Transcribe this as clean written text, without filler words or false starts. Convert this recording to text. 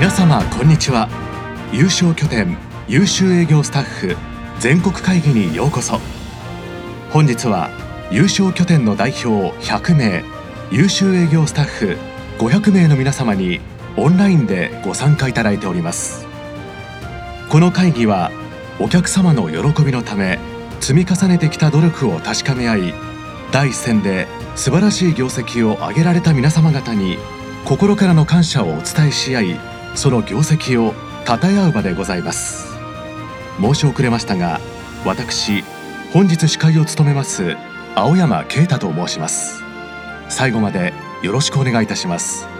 皆様こんにちは。優勝拠点優秀営業スタッフ全国会議にようこそ。本日は優勝拠点の代表100名、優秀営業スタッフ500名の皆様にオンラインでご参加いただいております。この会議はお客様の喜びのため積み重ねてきた努力を確かめ合い、第一線で素晴らしい業績を上げられた皆様方に心からの感謝をお伝えし合い、その業績を称え合う場でございます。申し遅れましたが、私本日司会を務めます青山啓太と申します。最後までよろしくお願いいたします。